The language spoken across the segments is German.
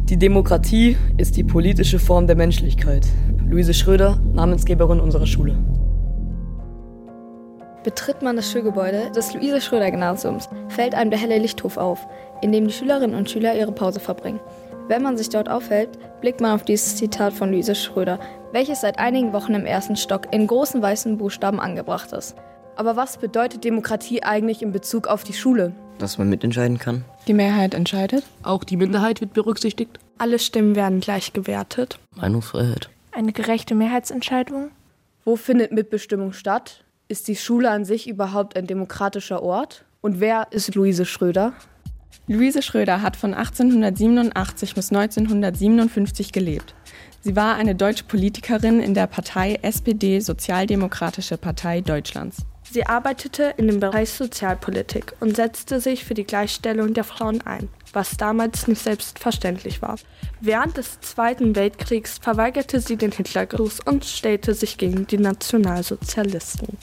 Die Demokratie ist die politische Form der Menschlichkeit. Luise Schröder, Namensgeberin unserer Schule. Betritt man das Schulgebäude des Luise-Schröder-Gymnasiums, fällt einem der helle Lichthof auf, in dem die Schülerinnen und Schüler ihre Pause verbringen. Wenn man sich dort aufhält, blickt man auf dieses Zitat von Luise Schröder, welches seit einigen Wochen im ersten Stock in großen weißen Buchstaben angebracht ist. Aber was bedeutet Demokratie eigentlich in Bezug auf die Schule? Dass man mitentscheiden kann. Die Mehrheit entscheidet. Auch die Minderheit wird berücksichtigt. Alle Stimmen werden gleich gewertet. Meinungsfreiheit. Eine gerechte Mehrheitsentscheidung. Wo findet Mitbestimmung statt? Ist die Schule an sich überhaupt ein demokratischer Ort? Und wer ist Luise Schröder? Luise Schröder hat von 1887 bis 1957 gelebt. Sie war eine deutsche Politikerin in der Partei SPD, Sozialdemokratische Partei Deutschlands. Sie arbeitete in dem Bereich Sozialpolitik und setzte sich für die Gleichstellung der Frauen ein, was damals nicht selbstverständlich war. Während des Zweiten Weltkriegs verweigerte sie den Hitlergruß und stellte sich gegen die Nationalsozialisten.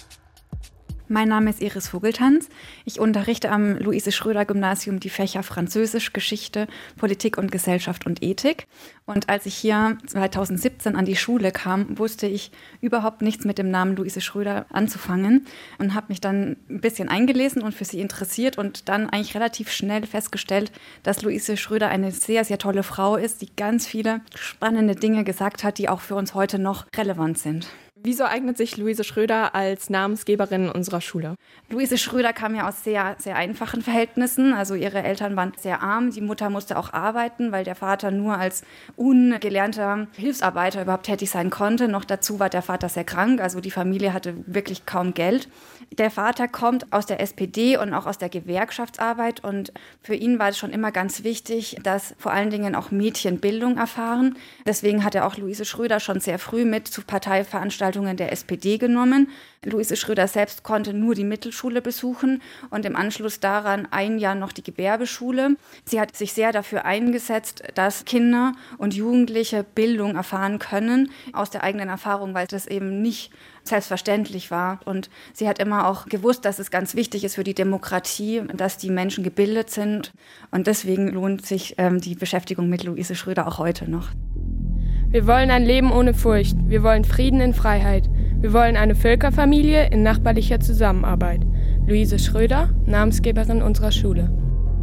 Mein Name ist Iris Vogeltanz. Ich unterrichte am Luise-Schröder-Gymnasium die Fächer Französisch, Geschichte, Politik und Gesellschaft und Ethik. Und als ich hier 2017 an die Schule kam, wusste ich überhaupt nichts mit dem Namen Luise Schröder anzufangen und habe mich dann ein bisschen eingelesen und für sie interessiert und dann eigentlich relativ schnell festgestellt, dass Luise Schröder eine sehr, sehr tolle Frau ist, die ganz viele spannende Dinge gesagt hat, die auch für uns heute noch relevant sind. Wieso eignet sich Luise Schröder als Namensgeberin unserer Schule? Luise Schröder kam ja aus sehr, sehr einfachen Verhältnissen. Also ihre Eltern waren sehr arm. Die Mutter musste auch arbeiten, weil der Vater nur als ungelernter Hilfsarbeiter überhaupt tätig sein konnte. Noch dazu war der Vater sehr krank. Also die Familie hatte wirklich kaum Geld. Der Vater kommt aus der SPD und auch aus der Gewerkschaftsarbeit. Und für ihn war es schon immer ganz wichtig, dass vor allen Dingen auch Mädchen Bildung erfahren. Deswegen hat er auch Luise Schröder schon sehr früh mit zu Parteiveranstaltungen der SPD genommen. Luise Schröder selbst konnte nur die Mittelschule besuchen und im Anschluss daran ein Jahr noch die Gewerbeschule. Sie hat sich sehr dafür eingesetzt, dass Kinder und Jugendliche Bildung erfahren können, aus der eigenen Erfahrung, weil das eben nicht selbstverständlich war. Und sie hat immer auch gewusst, dass es ganz wichtig ist für die Demokratie, dass die Menschen gebildet sind. Und deswegen lohnt sich die Beschäftigung mit Luise Schröder auch heute noch. Wir wollen ein Leben ohne Furcht. Wir wollen Frieden in Freiheit. Wir wollen eine Völkerfamilie in nachbarlicher Zusammenarbeit. Luise Schröder, Namensgeberin unserer Schule.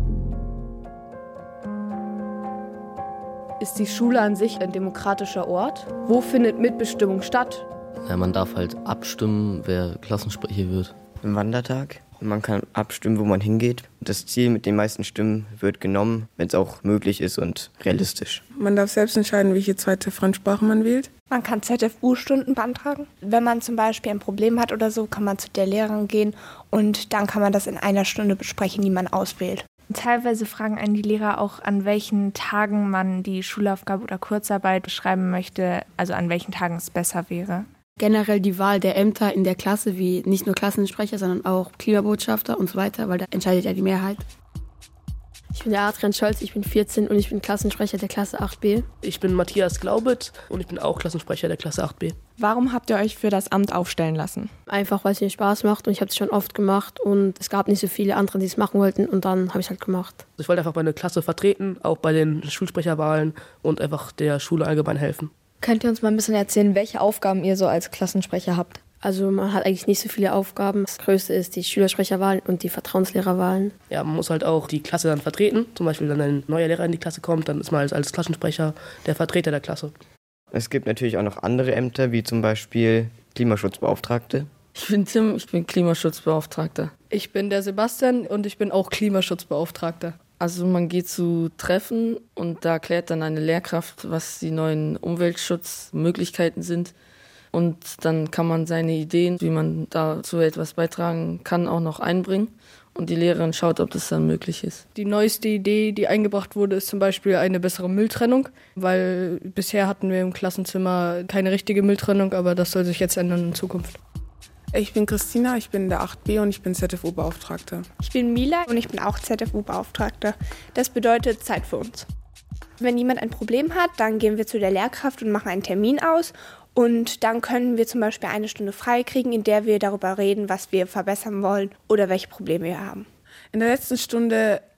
Ist die Schule an sich ein demokratischer Ort? Wo findet Mitbestimmung statt? Ja, man darf halt abstimmen, wer Klassensprecher wird. Im Wandertag. Man kann abstimmen, wo man hingeht. Das Ziel mit den meisten Stimmen wird genommen, wenn es auch möglich ist und realistisch. Man darf selbst entscheiden, welche zweite Fremdsprache man wählt. Man kann ZFU-Stunden beantragen. Wenn man zum Beispiel ein Problem hat oder so, kann man zu der Lehrerin gehen und dann kann man das in einer Stunde besprechen, die man auswählt. Teilweise fragen einen die Lehrer auch, an welchen Tagen man die Schulaufgabe oder Kurzarbeit schreiben möchte, also an welchen Tagen es besser wäre. Generell die Wahl der Ämter in der Klasse, wie nicht nur Klassensprecher, sondern auch Klimabotschafter und so weiter, weil da entscheidet ja die Mehrheit. Ich bin der Adrian Scholz, ich bin 14 und ich bin Klassensprecher der Klasse 8b. Ich bin Matthias Glaubitz und ich bin auch Klassensprecher der Klasse 8b. Warum habt ihr euch für das Amt aufstellen lassen? Einfach, weil es mir Spaß macht und ich habe es schon oft gemacht und es gab nicht so viele andere, die es machen wollten und dann habe ich es halt gemacht. Ich wollte einfach meine Klasse vertreten, auch bei den Schulsprecherwahlen und einfach der Schule allgemein helfen. Könnt ihr uns mal ein bisschen erzählen, welche Aufgaben ihr so als Klassensprecher habt? Also man hat eigentlich nicht so viele Aufgaben. Das Größte ist die Schülersprecherwahlen und die Vertrauenslehrerwahlen. Ja, man muss halt auch die Klasse dann vertreten. Zum Beispiel, wenn ein neuer Lehrer in die Klasse kommt, dann ist man als Klassensprecher der Vertreter der Klasse. Es gibt natürlich auch noch andere Ämter, wie zum Beispiel Klimaschutzbeauftragte. Ich bin Tim, ich bin Klimaschutzbeauftragter. Ich bin der Sebastian und ich bin auch Klimaschutzbeauftragter. Also man geht zu Treffen und da erklärt dann eine Lehrkraft, was die neuen Umweltschutzmöglichkeiten sind. Und dann kann man seine Ideen, wie man dazu etwas beitragen kann, auch noch einbringen. Und die Lehrerin schaut, ob das dann möglich ist. Die neueste Idee, die eingebracht wurde, ist zum Beispiel eine bessere Mülltrennung, weil bisher hatten wir im Klassenzimmer keine richtige Mülltrennung, aber das soll sich jetzt ändern in Zukunft. Ich bin Christina, ich bin der 8b und ich bin ZFU-Beauftragte. Ich bin Mila und ich bin auch ZFU-Beauftragte. Das bedeutet Zeit für uns. Wenn jemand ein Problem hat, dann gehen wir zu der Lehrkraft und machen einen Termin aus. Und dann können wir zum Beispiel eine Stunde frei kriegen, in der wir darüber reden, was wir verbessern wollen oder welche Probleme wir haben. In der letzten Stunde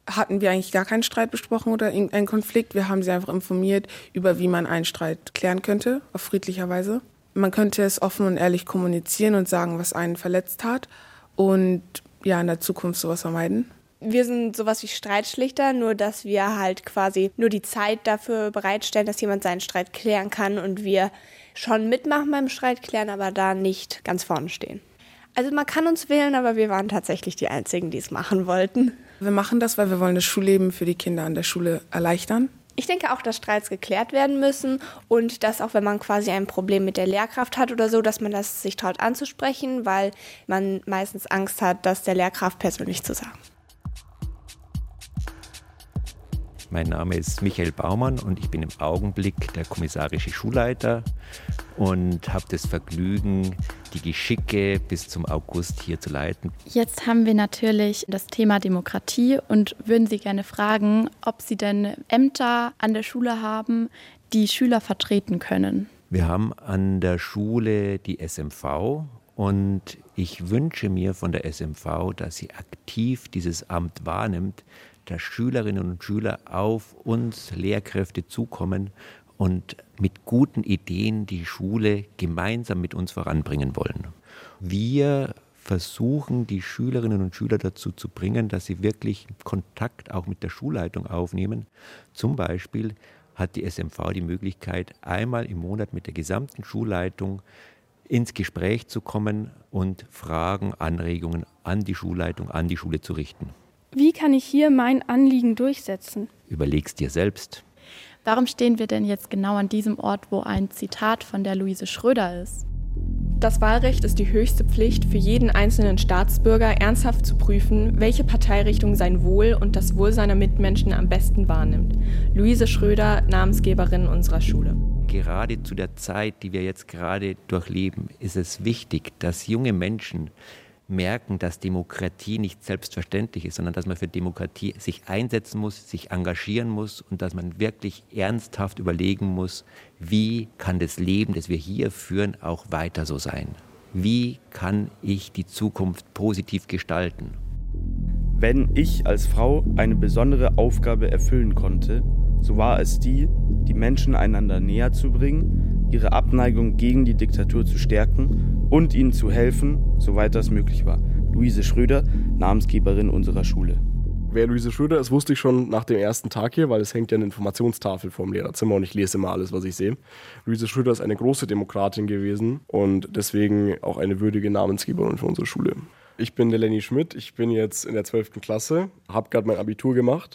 hatten wir eigentlich gar keinen Streit besprochen oder irgendeinen Konflikt. Wir haben sie einfach informiert über, wie man einen Streit klären könnte, auf friedlicher Weise. Man könnte es offen und ehrlich kommunizieren und sagen, was einen verletzt hat und ja, in der Zukunft sowas vermeiden. Wir sind sowas wie Streitschlichter, nur dass wir halt quasi nur die Zeit dafür bereitstellen, dass jemand seinen Streit klären kann und wir schon mitmachen beim Streit klären, aber da nicht ganz vorne stehen. Also man kann uns wählen, aber wir waren tatsächlich die Einzigen, die es machen wollten. Wir machen das, weil wir wollen das Schulleben für die Kinder an der Schule erleichtern. Ich denke auch, dass Streits geklärt werden müssen und dass auch wenn man quasi ein Problem mit der Lehrkraft hat oder so, dass man das sich traut anzusprechen, weil man meistens Angst hat, das der Lehrkraft persönlich zu sagen. Mein Name ist Michael Baumann und ich bin im Augenblick der kommissarische Schulleiter und habe das Vergnügen, die Geschicke bis zum August hier zu leiten. Jetzt haben wir natürlich das Thema Demokratie und würden Sie gerne fragen, ob Sie denn Ämter an der Schule haben, die Schüler vertreten können. Wir haben an der Schule die SMV und ich wünsche mir von der SMV, dass sie aktiv dieses Amt wahrnimmt, dass Schülerinnen und Schüler auf uns Lehrkräfte zukommen und mit guten Ideen die Schule gemeinsam mit uns voranbringen wollen. Wir versuchen, die Schülerinnen und Schüler dazu zu bringen, dass sie wirklich Kontakt auch mit der Schulleitung aufnehmen. Zum Beispiel hat die SMV die Möglichkeit, einmal im Monat mit der gesamten Schulleitung ins Gespräch zu kommen und Fragen, Anregungen an die Schulleitung, an die Schule zu richten. Wie kann ich hier mein Anliegen durchsetzen? Überleg's dir selbst. Warum stehen wir denn jetzt genau an diesem Ort, wo ein Zitat von der Luise Schröder ist? Das Wahlrecht ist die höchste Pflicht für jeden einzelnen Staatsbürger, ernsthaft zu prüfen, welche Parteirichtung sein Wohl und das Wohl seiner Mitmenschen am besten wahrnimmt. Luise Schröder, Namensgeberin unserer Schule. Gerade zu der Zeit, die wir jetzt gerade durchleben, ist es wichtig, dass junge Menschen merken, dass Demokratie nicht selbstverständlich ist, sondern dass man für Demokratie sich einsetzen muss, sich engagieren muss und dass man wirklich ernsthaft überlegen muss, wie kann das Leben, das wir hier führen, auch weiter so sein? Wie kann ich die Zukunft positiv gestalten? Wenn ich als Frau eine besondere Aufgabe erfüllen konnte, so war es die Menschen einander näher zu bringen, ihre Abneigung gegen die Diktatur zu stärken und ihnen zu helfen, soweit das möglich war. Luise Schröder, Namensgeberin unserer Schule. Wer Luise Schröder ist, wusste ich schon nach dem ersten Tag hier, weil es hängt ja eine Informationstafel vorm Lehrerzimmer und ich lese immer alles, was ich sehe. Luise Schröder ist eine große Demokratin gewesen und deswegen auch eine würdige Namensgeberin für unsere Schule. Ich bin der Lenny Schmidt, ich bin jetzt in der 12. Klasse, habe gerade mein Abitur gemacht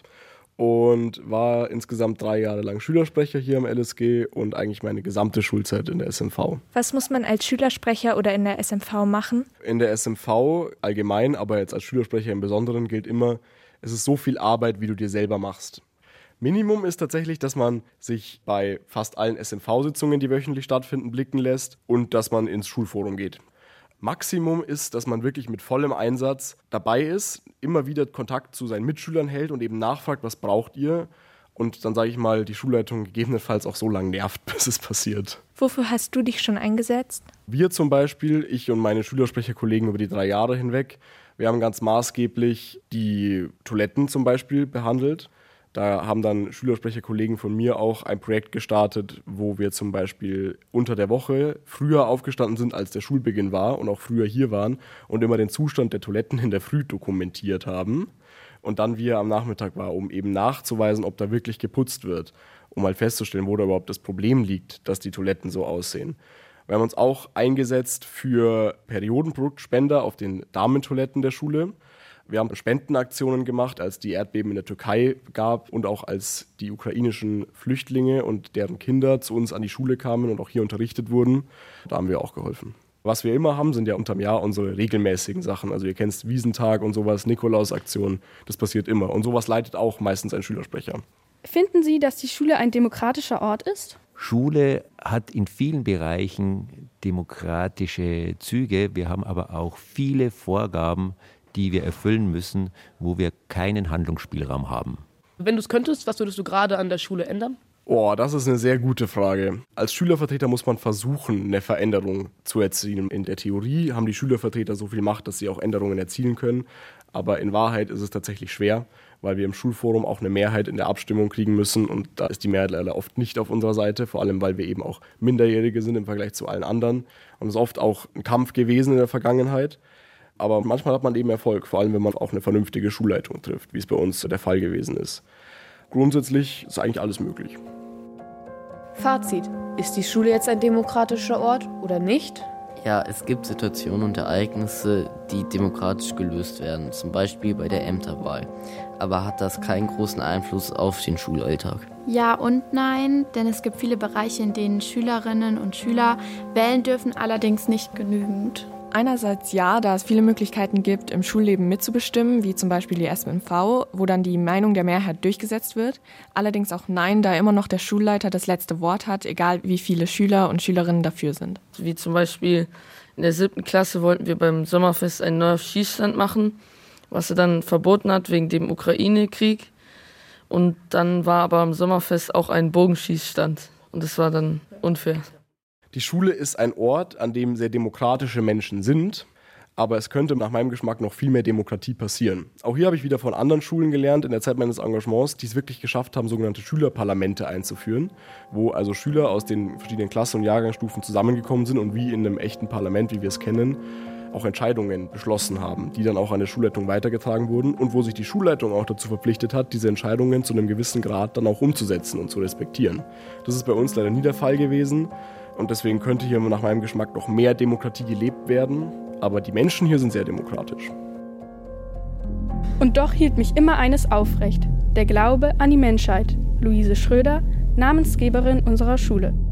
und war insgesamt 3 Jahre lang Schülersprecher hier am LSG und eigentlich meine gesamte Schulzeit in der SMV. Was muss man als Schülersprecher oder in der SMV machen? In der SMV allgemein, aber jetzt als Schülersprecher im Besonderen gilt immer, es ist so viel Arbeit, wie du dir selber machst. Minimum ist tatsächlich, dass man sich bei fast allen SMV-Sitzungen, die wöchentlich stattfinden, blicken lässt und dass man ins Schulforum geht. Maximum ist, dass man wirklich mit vollem Einsatz dabei ist, immer wieder Kontakt zu seinen Mitschülern hält und eben nachfragt, was braucht ihr? Und dann, sage ich mal, die Schulleitung gegebenenfalls auch so lange nervt, bis es passiert. Wofür hast du dich schon eingesetzt? Wir zum Beispiel, ich und meine Schülersprecherkollegen über die 3 Jahre hinweg, wir haben ganz maßgeblich die Toiletten zum Beispiel behandelt. Da haben dann Schülersprecherkollegen von mir auch ein Projekt gestartet, wo wir zum Beispiel unter der Woche früher aufgestanden sind, als der Schulbeginn war und auch früher hier waren und immer den Zustand der Toiletten in der Früh dokumentiert haben. Und dann wie er am Nachmittag war, um eben nachzuweisen, ob da wirklich geputzt wird, um mal festzustellen, wo da überhaupt das Problem liegt, dass die Toiletten so aussehen. Wir haben uns auch eingesetzt für Periodenproduktspender auf den Damentoiletten der Schule. Wir haben Spendenaktionen gemacht, als die Erdbeben in der Türkei gab und auch als die ukrainischen Flüchtlinge und deren Kinder zu uns an die Schule kamen und auch hier unterrichtet wurden. Da haben wir auch geholfen. Was wir immer haben, sind ja unterm Jahr unsere regelmäßigen Sachen. Also ihr kennt Wiesentag und sowas, Nikolausaktionen, das passiert immer. Und sowas leitet auch meistens ein Schülersprecher. Finden Sie, dass die Schule ein demokratischer Ort ist? Schule hat in vielen Bereichen demokratische Züge. Wir haben aber auch viele Vorgaben, die wir erfüllen müssen, wo wir keinen Handlungsspielraum haben. Wenn du es könntest, was würdest du gerade an der Schule ändern? Oh, das ist eine sehr gute Frage. Als Schülervertreter muss man versuchen, eine Veränderung zu erzielen. In der Theorie haben die Schülervertreter so viel Macht, dass sie auch Änderungen erzielen können. Aber in Wahrheit ist es tatsächlich schwer, weil wir im Schulforum auch eine Mehrheit in der Abstimmung kriegen müssen und da ist die Mehrheit leider oft nicht auf unserer Seite, vor allem weil wir eben auch Minderjährige sind im Vergleich zu allen anderen und es ist oft auch ein Kampf gewesen in der Vergangenheit, aber manchmal hat man eben Erfolg, vor allem wenn man auch eine vernünftige Schulleitung trifft, wie es bei uns der Fall gewesen ist. Grundsätzlich ist eigentlich alles möglich. Fazit: Ist die Schule jetzt ein demokratischer Ort oder nicht? Ja, es gibt Situationen und Ereignisse, die demokratisch gelöst werden, zum Beispiel bei der Ämterwahl. Aber hat das keinen großen Einfluss auf den Schulalltag? Ja und nein, denn es gibt viele Bereiche, in denen Schülerinnen und Schüler wählen dürfen, allerdings nicht genügend. Einerseits ja, da es viele Möglichkeiten gibt, im Schulleben mitzubestimmen, wie zum Beispiel die SMV, wo dann die Meinung der Mehrheit durchgesetzt wird. Allerdings auch nein, da immer noch der Schulleiter das letzte Wort hat, egal wie viele Schüler und Schülerinnen dafür sind. Wie zum Beispiel in der 7. Klasse wollten wir beim Sommerfest einen neuen Schießstand machen, was er dann verboten hat wegen dem Ukraine-Krieg. Und dann war aber am Sommerfest auch ein Bogenschießstand und das war dann unfair. Die Schule ist ein Ort, an dem sehr demokratische Menschen sind, aber es könnte nach meinem Geschmack noch viel mehr Demokratie passieren. Auch hier habe ich wieder von anderen Schulen gelernt in der Zeit meines Engagements, die es wirklich geschafft haben, sogenannte Schülerparlamente einzuführen, wo also Schüler aus den verschiedenen Klassen- und Jahrgangsstufen zusammengekommen sind und wie in einem echten Parlament, wie wir es kennen, auch Entscheidungen beschlossen haben, die dann auch an der Schulleitung weitergetragen wurden und wo sich die Schulleitung auch dazu verpflichtet hat, diese Entscheidungen zu einem gewissen Grad dann auch umzusetzen und zu respektieren. Das ist bei uns leider nie der Fall gewesen. Und deswegen könnte hier nach meinem Geschmack noch mehr Demokratie gelebt werden. Aber die Menschen hier sind sehr demokratisch. Und doch hielt mich immer eines aufrecht: der Glaube an die Menschheit. Luise Schröder, Namensgeberin unserer Schule.